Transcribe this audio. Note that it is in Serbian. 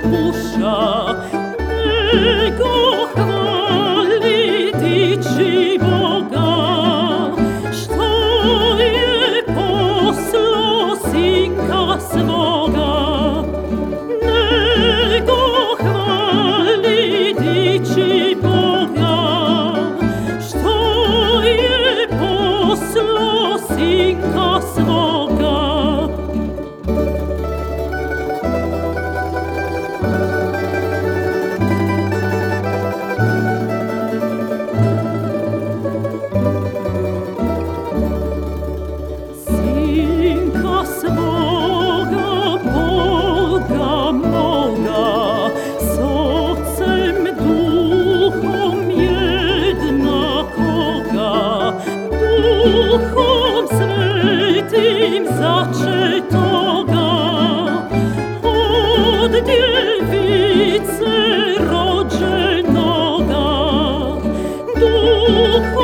puszcza, Nego chwali ci Boga, što je poslo Synka svoga. Nego chwali ci Boga, što je poslo Synka svoga. Synka svoga, Boga moga, s Otcem Duchom jednakoga, Duchom Svetim začetoga, od djevice rođenoga, Duhom